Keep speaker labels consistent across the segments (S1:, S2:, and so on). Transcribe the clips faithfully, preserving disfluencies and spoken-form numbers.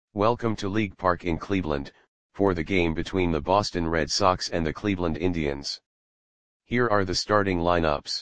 S1: Welcome to League Park in Cleveland, for the game between the Boston Red Sox and the Cleveland Indians. Here are the starting lineups.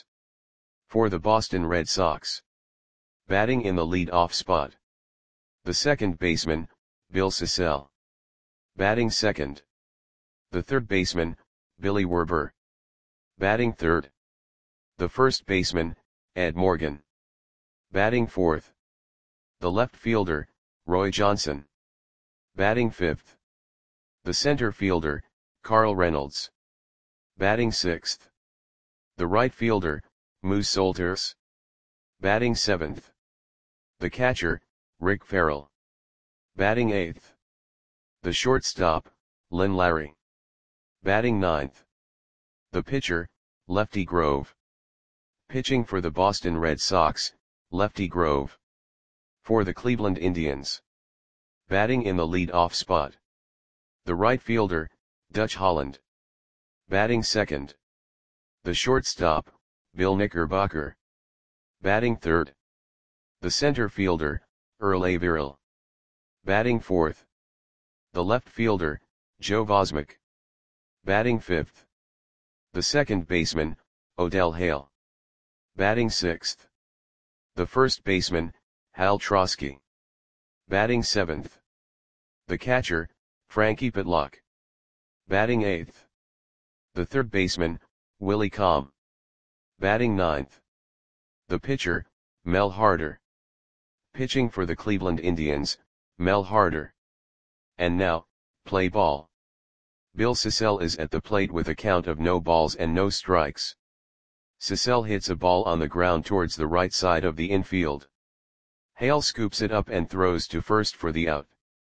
S1: For the Boston Red Sox. Batting in the lead-off spot. The second baseman, Bill Sissell. Batting second. The third baseman, Billy Werber. Batting third. The first baseman, Ed Morgan. Batting fourth. The left fielder, Roy Johnson. Batting fifth. The center fielder, Carl Reynolds. Batting sixth. The right fielder, Moose Solters. Batting seventh. The catcher, Rick Farrell. Batting eighth. The shortstop, Lynn Larry. Batting ninth. The pitcher, Lefty Grove. Pitching for the Boston Red Sox, Lefty Grove. For the Cleveland Indians. Batting in the lead-off spot. The right fielder, Dutch Holland. Batting second. The shortstop, Bill Knickerbocker. Batting third. The center fielder, Earl Averill. Batting fourth. The left fielder, Joe Vosmick. Batting fifth. The second baseman, Odell Hale. Batting sixth. The first baseman, Hal Trosky. Batting seventh. The catcher, Frankie Pitlock. Batting eighth. The third baseman, Willie Comm. Batting ninth. The pitcher, Mel Harder. Pitching for the Cleveland Indians, Mel Harder. And now, play ball. Bill Sissell is at the plate with a count of no balls and no strikes. Sissell hits a ball on the ground towards the right side of the infield. Hale scoops it up and throws to first for the out.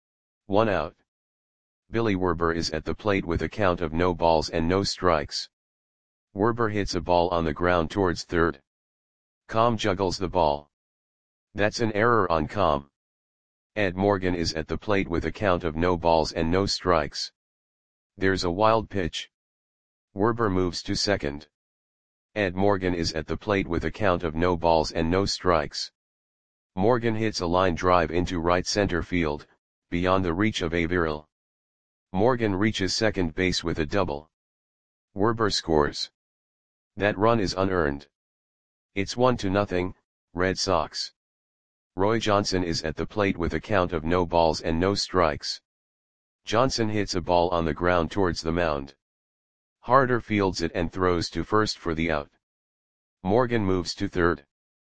S1: One out. Billy Werber is at the plate with a count of no balls and no strikes. Werber hits a ball on the ground towards third. Comm juggles the ball. That's an error on Comm. Ed Morgan is at the plate with a count of no balls and no strikes. There's a wild pitch. Werber moves to second. Ed Morgan is at the plate with a count of no balls and no strikes. Morgan hits a line drive into right center field, beyond the reach of Averill. Morgan reaches second base with a double. Werber scores. That run is unearned. It's one to nothing, Red Sox. Roy Johnson is at the plate with a count of no balls and no strikes. Johnson hits a ball on the ground towards the mound. Harder fields it and throws to first for the out. Morgan moves to third.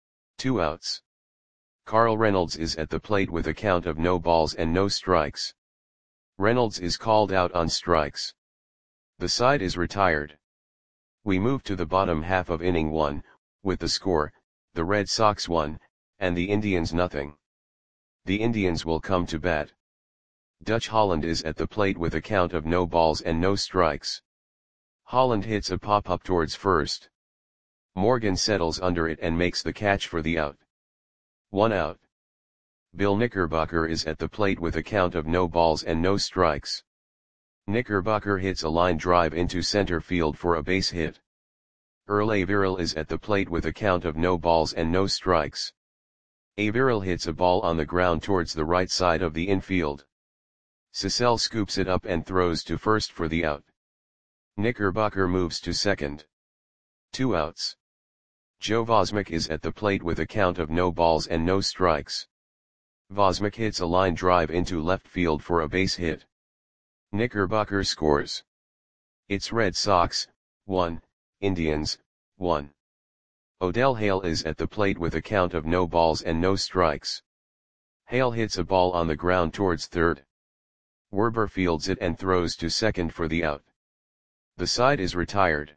S1: Two outs. Carl Reynolds is at the plate with a count of no balls and no strikes. Reynolds is called out on strikes. The side is retired. We move to the bottom half of inning one, with the score, the Red Sox one, and the Indians nothing. The Indians will come to bat. Dutch Holland is at the plate with a count of no balls and no strikes. Holland hits a pop-up towards first. Morgan settles under it and makes the catch for the out. One out. Bill Knickerbocker is at the plate with a count of no balls and no strikes. Knickerbocker hits a line drive into center field for a base hit. Earl Averill is at the plate with a count of no balls and no strikes. Averill hits a ball on the ground towards the right side of the infield. Sissell scoops it up and throws to first for the out. Knickerbocker moves to second. Two outs. Joe Vosmick is at the plate with a count of no balls and no strikes. Vosmick hits a line drive into left field for a base hit. Knickerbocker scores. It's Red Sox, one, Indians, one. Odell Hale is at the plate with a count of no balls and no strikes. Hale hits a ball on the ground towards third. Werber fields it and throws to second for the out. The side is retired.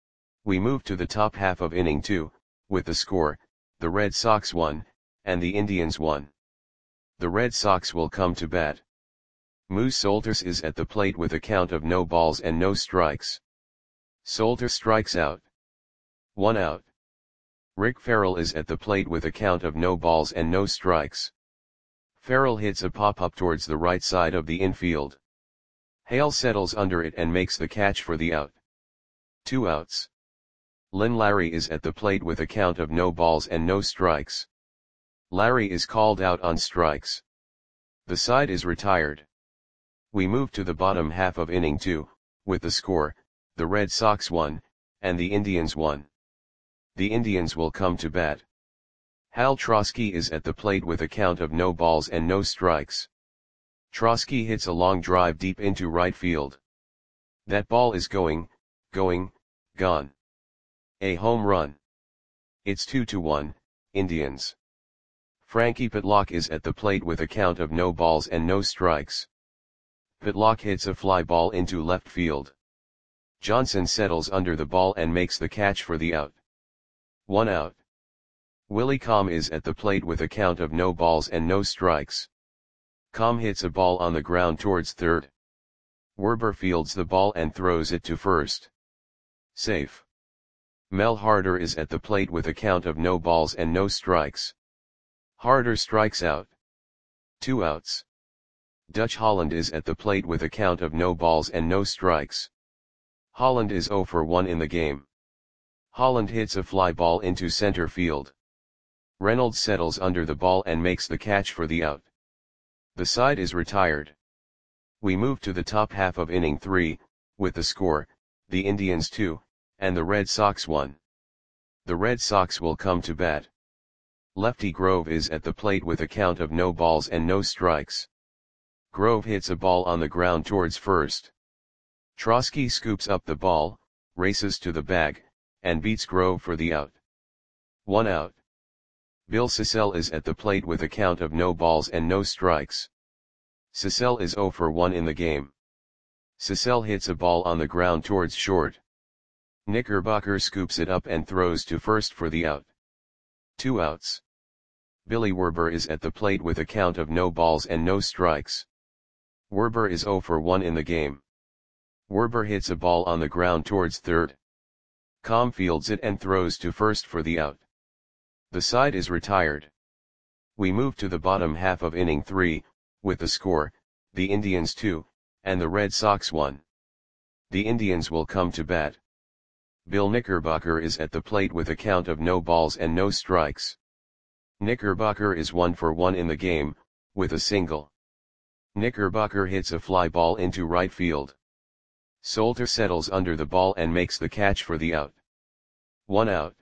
S1: We move to the top half of inning two, with the score, the Red Sox one, and the Indians one. The Red Sox will come to bat. Moose Solters is at the plate with a count of no balls and no strikes. Solters strikes out. One out. Rick Farrell is at the plate with a count of no balls and no strikes. Farrell hits a pop-up towards the right side of the infield. Hale settles under it and makes the catch for the out. Two outs. Lynn Larry is at the plate with a count of no balls and no strikes. Larry is called out on strikes. The side is retired. We move to the bottom half of inning two, with the score, the Red Sox one, and the Indians one. The Indians will come to bat. Hal Trosky is at the plate with a count of no balls and no strikes. Trosky hits a long drive deep into right field. That ball is going, going, gone. A home run. It's two to one, Indians. Frankie Pitlock is at the plate with a count of no balls and no strikes. Pitlock hits a fly ball into left field. Johnson settles under the ball and makes the catch for the out. One out. Willie Comm is at the plate with a count of no balls and no strikes. Comm hits a ball on the ground towards third. Werber fields the ball and throws it to first. Safe. Mel Harder is at the plate with a count of no balls and no strikes. Harder strikes out. Two outs. Dutch Holland is at the plate with a count of no balls and no strikes. Holland is oh for one in the game. Holland hits a fly ball into center field. Reynolds settles under the ball and makes the catch for the out. The side is retired. We move to the top half of inning three, with the score, the Indians two, and the Red Sox one. The Red Sox will come to bat. Lefty Grove is at the plate with a count of no balls and no strikes. Grove hits a ball on the ground towards first. Trosky scoops up the ball, races to the bag, and beats Grove for the out. One out. Bill Sissell is at the plate with a count of no balls and no strikes. Sissell is oh for one in the game. Sissell hits a ball on the ground towards short. Knickerbocker scoops it up and throws to first for the out. Two outs. Billy Werber is at the plate with a count of no balls and no strikes. Werber is oh for one in the game. Werber hits a ball on the ground towards third. Comm fields it and throws to first for the out. The side is retired. We move to the bottom half of inning three, with the score, the Indians two, and the Red Sox one. The Indians will come to bat. Bill Knickerbocker is at the plate with a count of no balls and no strikes. Knickerbocker is one for one in the game, with a single. Knickerbocker hits a fly ball into right field. Solter settles under the ball and makes the catch for the out. One out.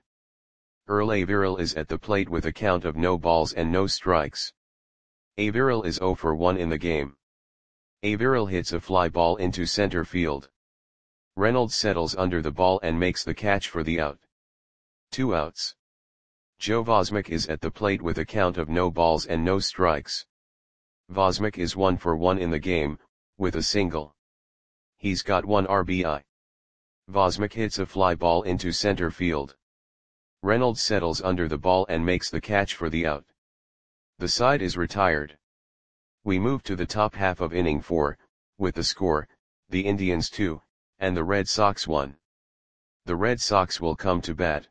S1: Earl Averill is at the plate with a count of no balls and no strikes. Averill is oh for one in the game. Averill hits a fly ball into center field. Reynolds settles under the ball and makes the catch for the out. Two outs. Joe Vosmick is at the plate with a count of no balls and no strikes. Vosmick is one for one in the game, with a single. He's got one R B I. Vosmick hits a fly ball into center field. Reynolds settles under the ball and makes the catch for the out. The side is retired. We move to the top half of inning four, with the score, the Indians two, and the Red Sox one. The Red Sox will come to bat.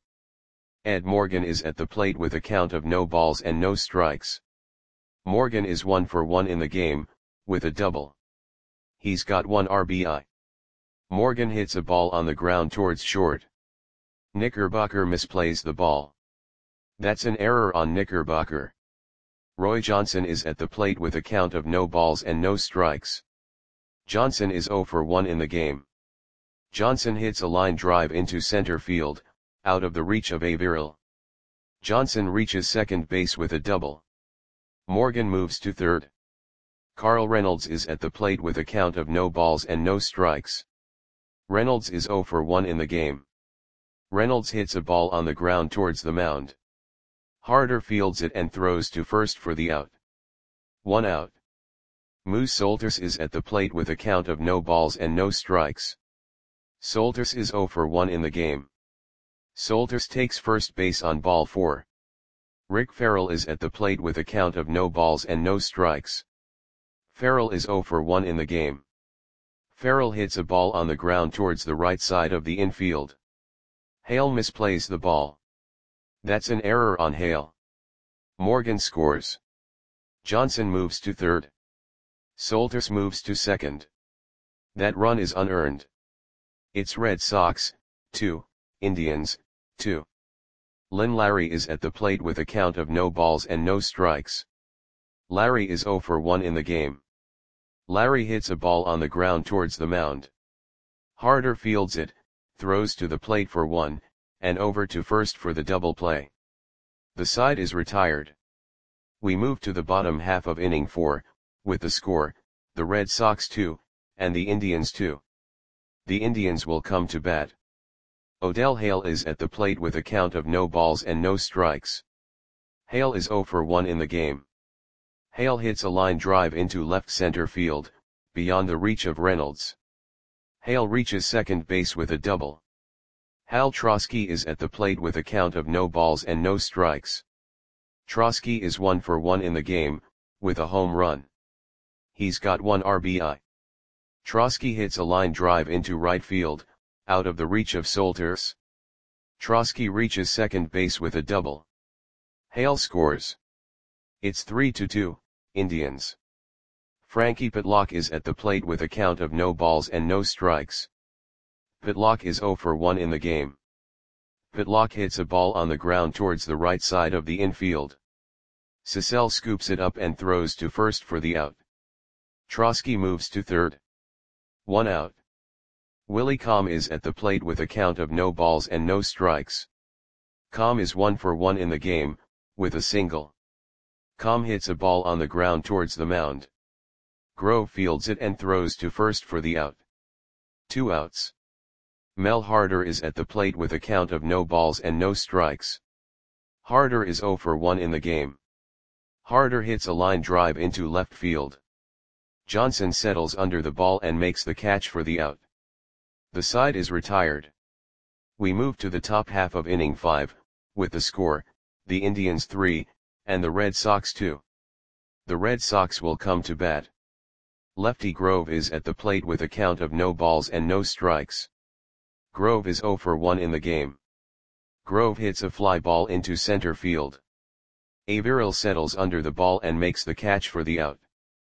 S1: Ed Morgan is at the plate with a count of no balls and no strikes. Morgan is one for one in the game, with a double. He's got one R B I. Morgan hits a ball on the ground towards short. Knickerbocker misplays the ball. That's an error on Knickerbocker. Roy Johnson is at the plate with a count of no balls and no strikes. Johnson is oh for one in the game. Johnson hits a line drive into center field, out of the reach of Averill. Johnson reaches second base with a double. Morgan moves to third. Carl Reynolds is at the plate with a count of no balls and no strikes. Reynolds is oh for one in the game. Reynolds hits a ball on the ground towards the mound. Harder fields it and throws to first for the out. One out. Moose Solters is at the plate with a count of no balls and no strikes. Solters is oh for one in the game. Solters takes first base on ball four. Rick Farrell is at the plate with a count of no balls and no strikes. Farrell is oh for one in the game. Farrell hits a ball on the ground towards the right side of the infield. Hale misplays the ball. That's an error on Hale. Morgan scores. Johnson moves to third. Solters moves to second. That run is unearned. It's Red Sox, two, Indians, two. Lynn Larry is at the plate with a count of no balls and no strikes. Larry is zero for one in the game. Larry hits a ball on the ground towards the mound. Harder fields it, throws to the plate for one, and over to first for the double play. The side is retired. We move to the bottom half of inning four, with the score, the Red Sox two, and the Indians two. The Indians will come to bat. Odell Hale is at the plate with a count of no balls and no strikes. Hale is zero for one in the game. Hale hits a line drive into left center field, beyond the reach of Reynolds. Hale reaches second base with a double. Hal Trosky is at the plate with a count of no balls and no strikes. Trosky is one for one in the game, with a home run. He's got one R B I. Trosky hits a line drive into right field, out of the reach of Solters. Trosky reaches second base with a double. Hale scores. It's three to two, Indians. Frankie Pitlock is at the plate with a count of no balls and no strikes. Pitlock is zero for one in the game. Pitlock hits a ball on the ground towards the right side of the infield. Cecil scoops it up and throws to first for the out. Trosky moves to third. One out. Willie Comm is at the plate with a count of no balls and no strikes. Comm is one for one in the game, with a single. Comm hits a ball on the ground towards the mound. Grove fields it and throws to first for the out. Two outs. Mel Harder is at the plate with a count of no balls and no strikes. Harder is zero for one in the game. Harder hits a line drive into left field. Johnson settles under the ball and makes the catch for the out. The side is retired. We move to the top half of inning five, with the score, the Indians three, and the Red Sox two. The Red Sox will come to bat. Lefty Grove is at the plate with a count of no balls and no strikes. Grove is zero for one in the game. Grove hits a fly ball into center field. Averill settles under the ball and makes the catch for the out.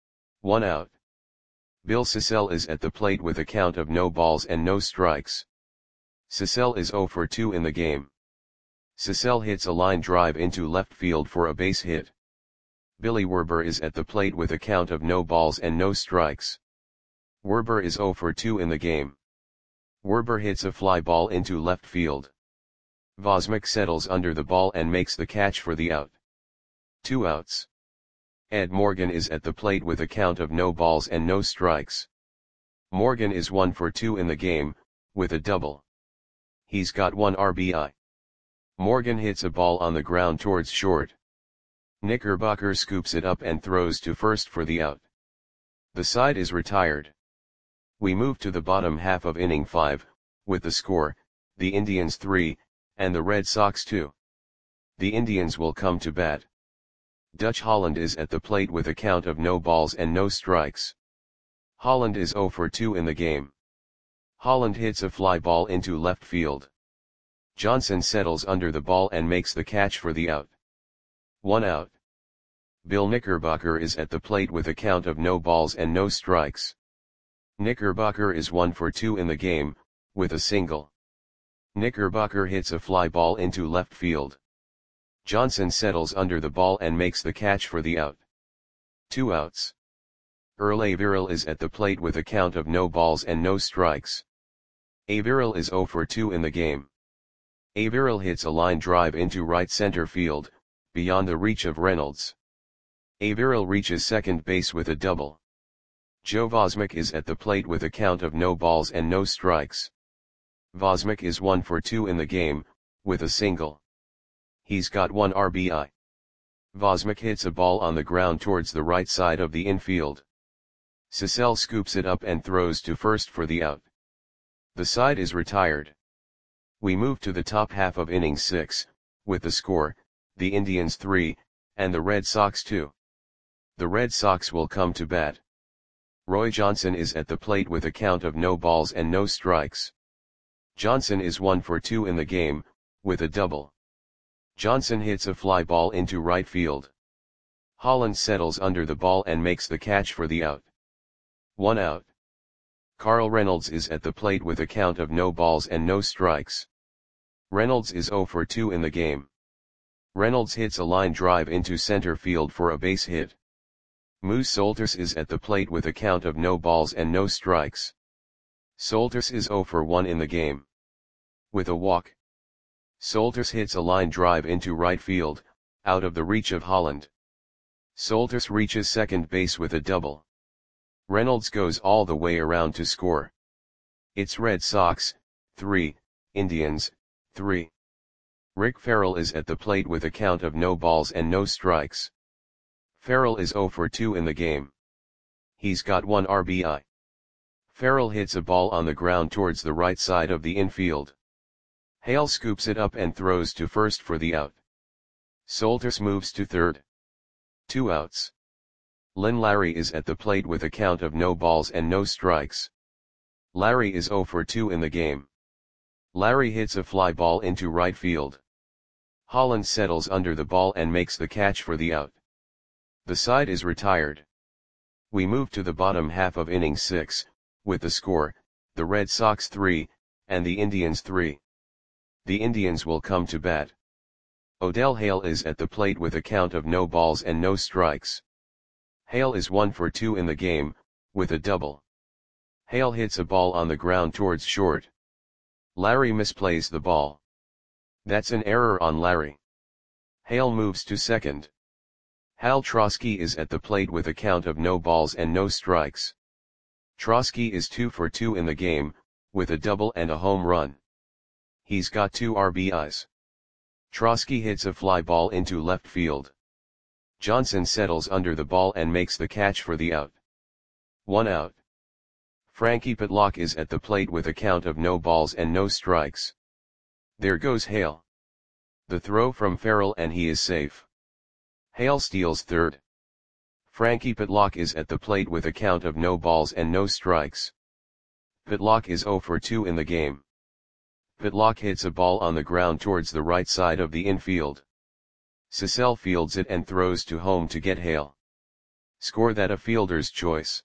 S1: One out. Bill Cecil is at the plate with a count of no balls and no strikes. Cecil is zero for two in the game. Cecil hits a line drive into left field for a base hit. Billy Werber is at the plate with a count of no balls and no strikes. Werber is zero for two in the game. Werber hits a fly ball into left field. Vosmick settles under the ball and makes the catch for the out. Two outs. Ed Morgan is at the plate with a count of no balls and no strikes. Morgan is one for two in the game, with a double. He's got one R B I. Morgan hits a ball on the ground towards short. Knickerbocker scoops it up and throws to first for the out. The side is retired. We move to the bottom half of inning five, with the score, the Indians three, and the Red Sox two. The Indians will come to bat. Dutch Holland is at the plate with a count of no balls and no strikes. Holland is zero for two in the game. Holland hits a fly ball into left field. Johnson settles under the ball and makes the catch for the out. One out. Bill Knickerbocker is at the plate with a count of no balls and no strikes. Knickerbocker is one for two in the game, with a single. Knickerbocker hits a fly ball into left field. Johnson settles under the ball and makes the catch for the out. Two outs. Earl Averill is at the plate with a count of no balls and no strikes. Averill is zero for two in the game. Averill hits a line drive into right center field, beyond the reach of Reynolds. Averill reaches second base with a double. Joe Vosmick is at the plate with a count of no balls and no strikes. Vosmick is one for two in the game, with a single. He's got one R B I. Vosmick hits a ball on the ground towards the right side of the infield. Cecil scoops it up and throws to first for the out. The side is retired. We move to the top half of inning six, with the score, the Indians three, and the Red Sox two. The Red Sox will come to bat. Roy Johnson is at the plate with a count of no balls and no strikes. Johnson is one for two in the game, with a double. Johnson hits a fly ball into right field. Holland settles under the ball and makes the catch for the out. One out. Carl Reynolds is at the plate with a count of no balls and no strikes. Reynolds is zero for two in the game. Reynolds hits a line drive into center field for a base hit. Moose Solters is at the plate with a count of no balls and no strikes. Solters is zero for one in the game. With a walk, Solters hits a line drive into right field, out of the reach of Holland. Solters reaches second base with a double. Reynolds goes all the way around to score. It's Red Sox, three, Indians, three. Rick Farrell is at the plate with a count of no balls and no strikes. Farrell is zero for two in the game. He's got one R B I. Farrell hits a ball on the ground towards the right side of the infield. Hale scoops it up and throws to first for the out. Solters moves to third. Two outs. Len Larry is at the plate with a count of no balls and no strikes. Larry is zero for two in the game. Larry hits a fly ball into right field. Holland settles under the ball and makes the catch for the out. The side is retired. We move to the bottom half of inning six, with the score, the Red Sox three, and the Indians three. The Indians will come to bat. Odell Hale is at the plate with a count of no balls and no strikes. Hale is one for two in the game, with a double. Hale hits a ball on the ground towards short. Larry misplays the ball. That's an error on Larry. Hale moves to second. Hal Trosky is at the plate with a count of no balls and no strikes. Trosky is two for two in the game, with a double and a home run. He's got two R B Is. Trosky hits a fly ball into left field. Johnson settles under the ball and makes the catch for the out. One out. Frankie Pitlock is at the plate with a count of no balls and no strikes. There goes Hale. The throw from Farrell and he is safe. Hale steals third. Frankie Pitlock is at the plate with a count of no balls and no strikes. Pitlock is zero for two in the game. Pitlock hits a ball on the ground towards the right side of the infield. Cecil fields it and throws to home to get Hale. Score that a fielder's choice.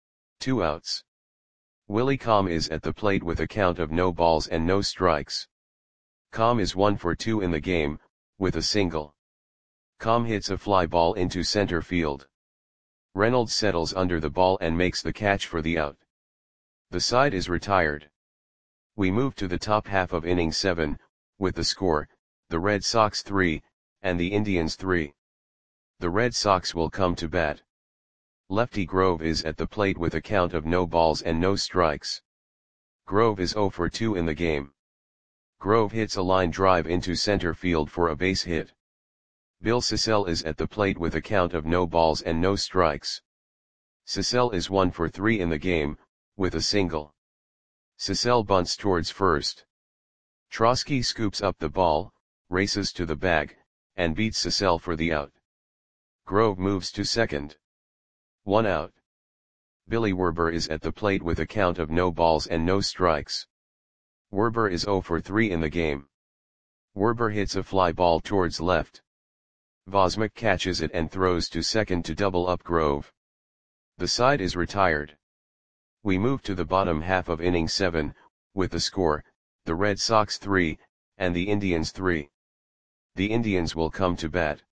S1: Two outs. Willie Comm is at the plate with a count of no balls and no strikes. Comm is one for two in the game, with a single. Comm hits a fly ball into center field. Reynolds settles under the ball and makes the catch for the out. The side is retired. We move to the top half of inning seven, with the score, the Red Sox three, and the Indians three. The Red Sox will come to bat. Lefty Grove is at the plate with a count of no balls and no strikes. Grove is zero for two in the game. Grove hits a line drive into center field for a base hit. Bill Cecil is at the plate with a count of no balls and no strikes. Cecil is one for three in the game, with a single. Cecil bunts towards first. Trosky scoops up the ball, races to the bag, and beats Cecil for the out. Grove moves to second. One out. Billy Werber is at the plate with a count of no balls and no strikes. Werber is zero for three in the game. Werber hits a fly ball towards left. Vosmick catches it and throws to second to double up Grove. The side is retired. We move to the bottom half of inning seven, with the score, the Red Sox three, and the Indians three. The Indians will come to bat.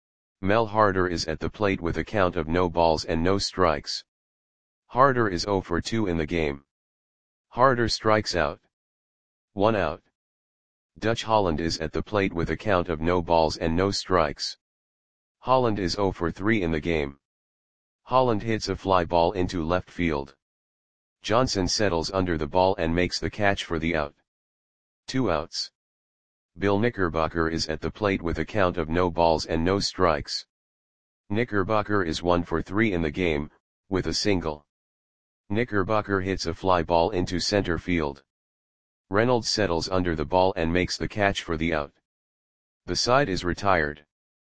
S1: Mel Harder is at the plate with a count of no balls and no strikes. Harder is zero for two in the game. Harder strikes out. One out. Dutch Holland is at the plate with a count of no balls and no strikes. Holland is zero for three in the game. Holland hits a fly ball into left field. Johnson settles under the ball and makes the catch for the out. Two outs. Bill Knickerbocker is at the plate with a count of no balls and no strikes. Knickerbocker is one for three in the game, with a single. Knickerbocker hits a fly ball into center field. Reynolds settles under the ball and makes the catch for the out. The side is retired.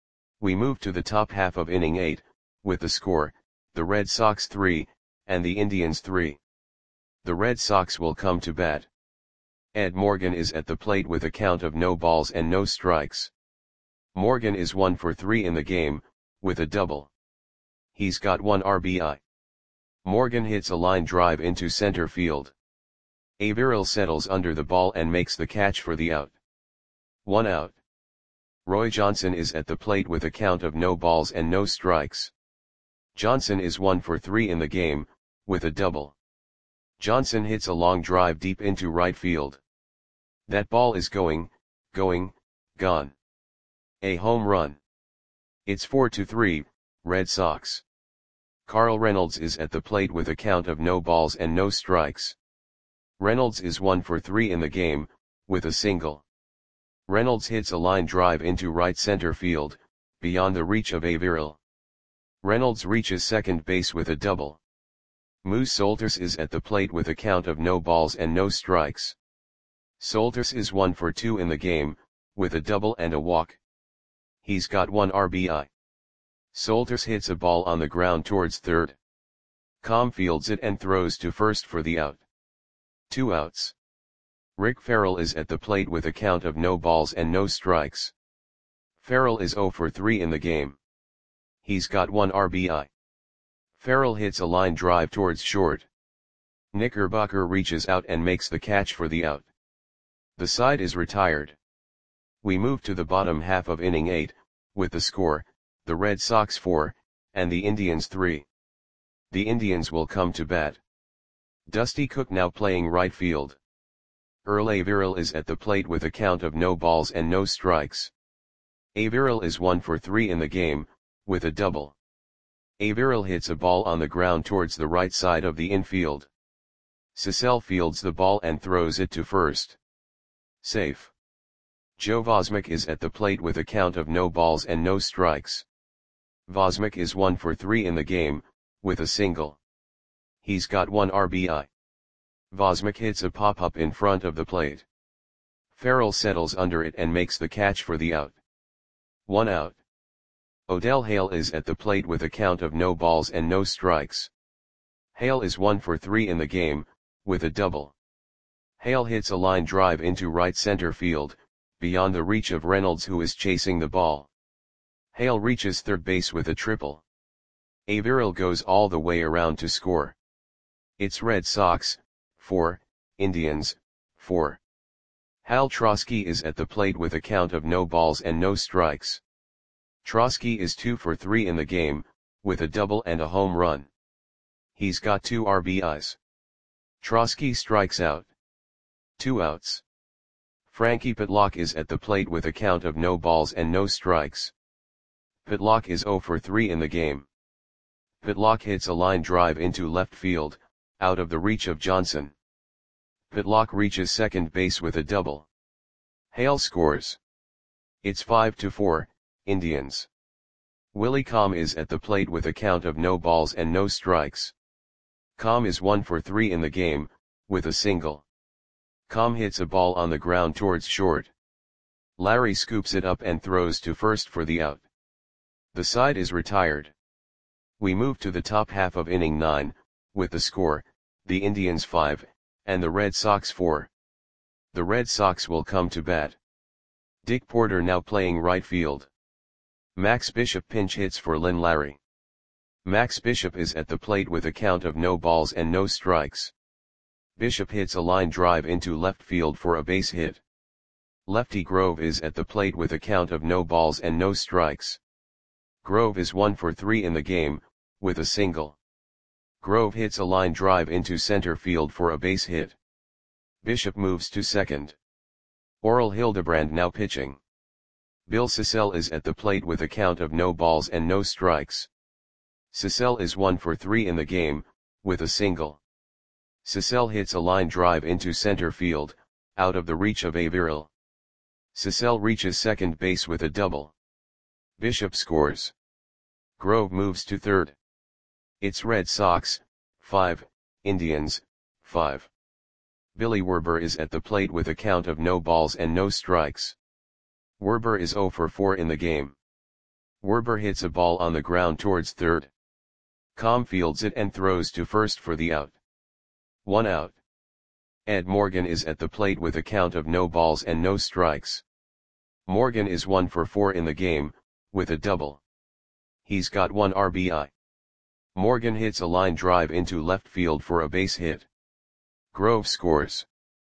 S1: We move to the top half of inning eight, with the score, the Red Sox three, and the Indians three. The Red Sox will come to bat. Ed Morgan is at the plate with a count of no balls and no strikes. Morgan is one for three in the game, with a double. He's got one R B I. Morgan hits a line drive into center field. Averill settles under the ball and makes the catch for the out. One out. Roy Johnson is at the plate with a count of no balls and no strikes. Johnson is one for three in the game, with a double. Johnson hits a long drive deep into right field. That ball is going, going, gone. A home run. It's four to three, Red Sox. Carl Reynolds is at the plate with a count of no balls and no strikes. Reynolds is one for three in the game, with a single. Reynolds hits a line drive into right center field, beyond the reach of Averill. Reynolds reaches second base with a double. Moose Solters is at the plate with a count of no balls and no strikes. Solters is one for two in the game, with a double and a walk. He's got one R B I. Solters hits a ball on the ground towards third. Com fields it and throws to first for the out. Two outs. Rick Farrell is at the plate with a count of no balls and no strikes. Farrell is zero for three in the game. He's got one R B I. Farrell hits a line drive towards short. Knickerbocker reaches out and makes the catch for the out. The side is retired. We move to the bottom half of inning eight, with the score, the Red Sox four, and the Indians three. The Indians will come to bat. Dusty Cook now playing right field. Earl Averill is at the plate with a count of no balls and no strikes. Averill is one for three in the game, with a double. Averill hits a ball on the ground towards the right side of the infield. Cecil fields the ball and throws it to first. Safe. Joe Vosmick is at the plate with a count of no balls and no strikes. Vosmick is one for three in the game, with a single. He's got one R B I. Vosmick hits a pop-up in front of the plate. Farrell settles under it and makes the catch for the out. One out. Odell Hale is at the plate with a count of no balls and no strikes. Hale is one for three in the game, with a double. Hale hits a line drive into right center field, beyond the reach of Reynolds who is chasing the ball. Hale reaches third base with a triple. Averill goes all the way around to score. It's Red Sox, four, Indians, four. Hal Trosky is at the plate with a count of no balls and no strikes. Trosky is two for three in the game, with a double and a home run. He's got two R B Is. Trosky strikes out. Two outs. Frankie Pitlock is at the plate with a count of no balls and no strikes. Pitlock is zero for three in the game. Pitlock hits a line drive into left field, out of the reach of Johnson. Pitlock reaches second base with a double. Hale scores. It's five to four, Indians. Willie Com is at the plate with a count of no balls and no strikes. Com is one for three in the game, with a single. Com hits a ball on the ground towards short. Larry scoops it up and throws to first for the out. The side is retired. We move to the top half of inning nine, with the score, the Indians five, and the Red Sox four. The Red Sox will come to bat. Dick Porter now playing right field. Max Bishop pinch hits for Lynn Larry. Max Bishop is at the plate with a count of no balls and no strikes. Bishop hits a line drive into left field for a base hit. Lefty Grove is at the plate with a count of no balls and no strikes. Grove is one for three in the game, with a single. Grove hits a line drive into center field for a base hit. Bishop moves to second. Oral Hildebrand now pitching. Bill Cecil is at the plate with a count of no balls and no strikes. Cecil is one for three in the game, with a single. Cecil hits a line drive into center field, out of the reach of Averill. Cecil reaches second base with a double. Bishop scores. Grove moves to third. It's Red Sox, five, Indians, five. Billy Werber is at the plate with a count of no balls and no strikes. Werber is zero for four in the game. Werber hits a ball on the ground towards third. Com fields it and throws to first for the out. One out. Ed Morgan is at the plate with a count of no balls and no strikes. Morgan is one for four in the game, with a double. He's got one R B I. Morgan hits a line drive into left field for a base hit. Grove scores.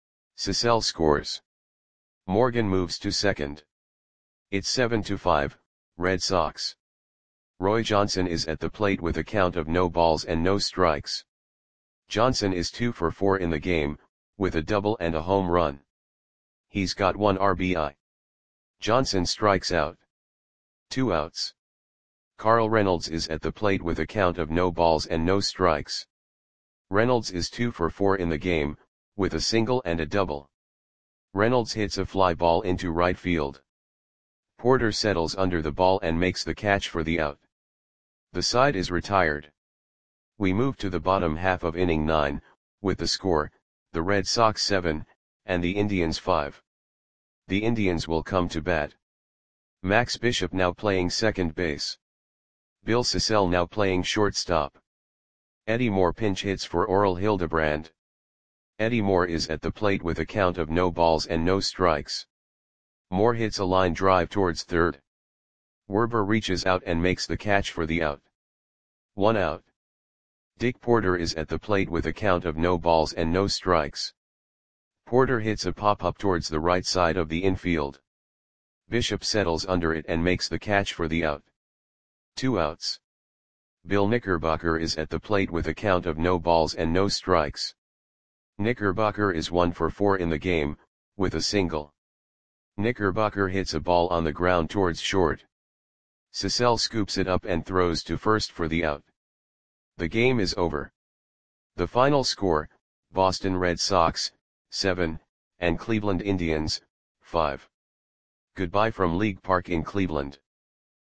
S1: Cecil scores. Morgan moves to second. It's seven to five, Red Sox. Roy Johnson is at the plate with a count of no balls and no strikes. Johnson is two for four in the game, with a double and a home run. He's got one R B I. Johnson strikes out. Two outs. Carl Reynolds is at the plate with a count of no balls and no strikes. Reynolds is two for four in the game, with a single and a double. Reynolds hits a fly ball into right field. Porter settles under the ball and makes the catch for the out. The side is retired. We move to the bottom half of inning nine, with the score, the Red Sox seven, and the Indians five. The Indians will come to bat. Max Bishop now playing second base. Bill Sissell now playing shortstop. Eddie Moore pinch hits for Oral Hildebrand. Eddie Moore is at the plate with a count of no balls and no strikes. Moore hits a line drive towards third. Werber reaches out and makes the catch for the out. One out. Dick Porter is at the plate with a count of no balls and no strikes. Porter hits a pop-up towards the right side of the infield. Bishop settles under it and makes the catch for the out. Two outs. Bill Knickerbocker is at the plate with a count of no balls and no strikes. Knickerbocker is one for four in the game, with a single. Knickerbocker hits a ball on the ground towards short. Sissell scoops it up and throws to first for the out. The game is over. The final score, Boston Red Sox, seven, and Cleveland Indians, five. Goodbye from League Park in Cleveland.